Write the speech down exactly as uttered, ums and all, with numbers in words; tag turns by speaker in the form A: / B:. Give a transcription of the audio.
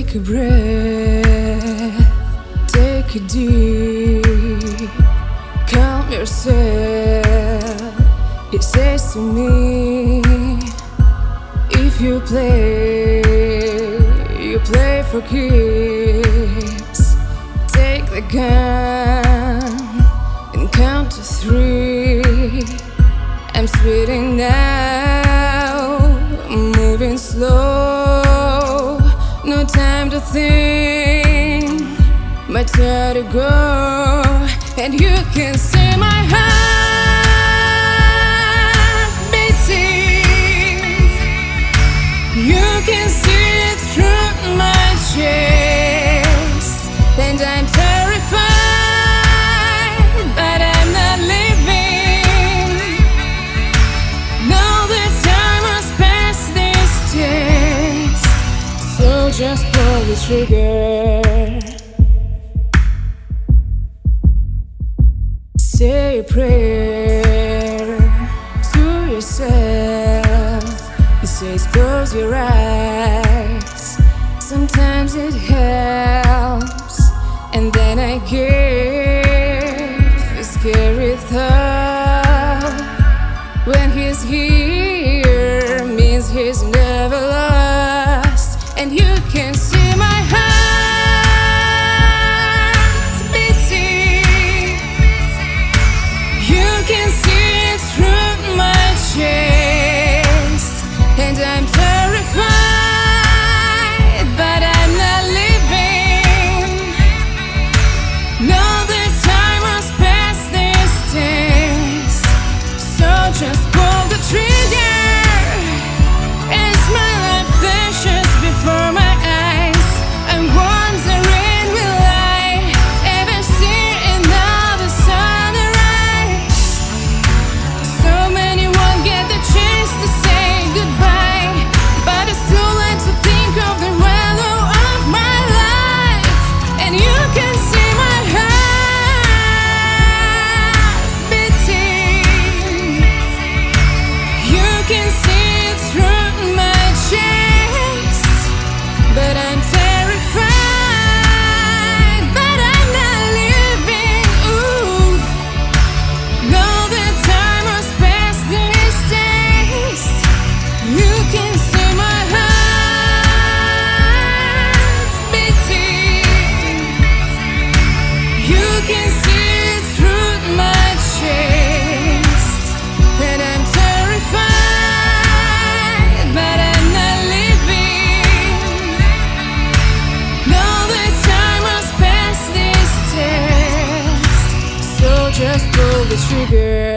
A: Take a breath, take it deep, calm yourself. He says to me, if you play, you play for keeps. Take the gun and count to three. I'm speeding now, moving slow. No time to think, my time to go. And you can see my heart beating. You can see it through my chest. And I'm terrified, but I'm not living. No, the time has passed this test. So just pull the trigger. Say a prayer to yourself. It says close your eyes. Sometimes it helps. And then I get the scary thought. When he's here, means he's never lost. And you can see my heart beating. You can see it through my chest. And I'm terrified, but I'm not living. No, the time has passed this test. So just pull the trigger. As my life flashes before my eyes, I'm wondering, will I ever see another sunrise? So many won't get the chance to say goodbye, but it's too late to think of the value of my life. And you can see my heart beating. You can see it through my chest. But I'm terrified, but I'm not living. Ooh, no, the time has passed this test. You can see my heart beating. You can see it through my chest. And I'm terrified, but I'm not living. No, the time has passed this test. So just pull the trigger.